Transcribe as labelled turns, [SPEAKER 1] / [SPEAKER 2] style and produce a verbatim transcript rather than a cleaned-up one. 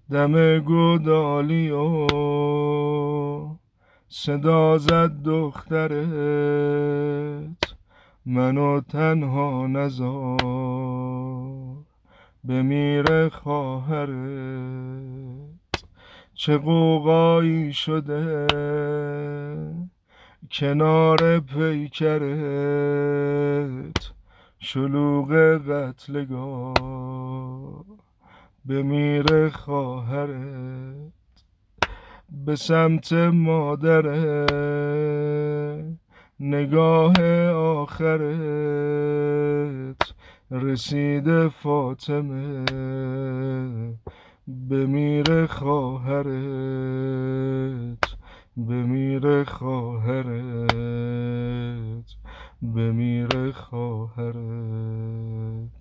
[SPEAKER 1] دم گودالی و صدا زد دخترت، منو تنها نذار بمیره خواهرت. چه قوقایی شده کنار پیکرت، شلوغ قتلگاه بمیره خواهرت. به سمت مادره نگاه آخرت، رسیده فاطمه بمیره خواهرت، بمیره خواهرت، بمیره خواهرت.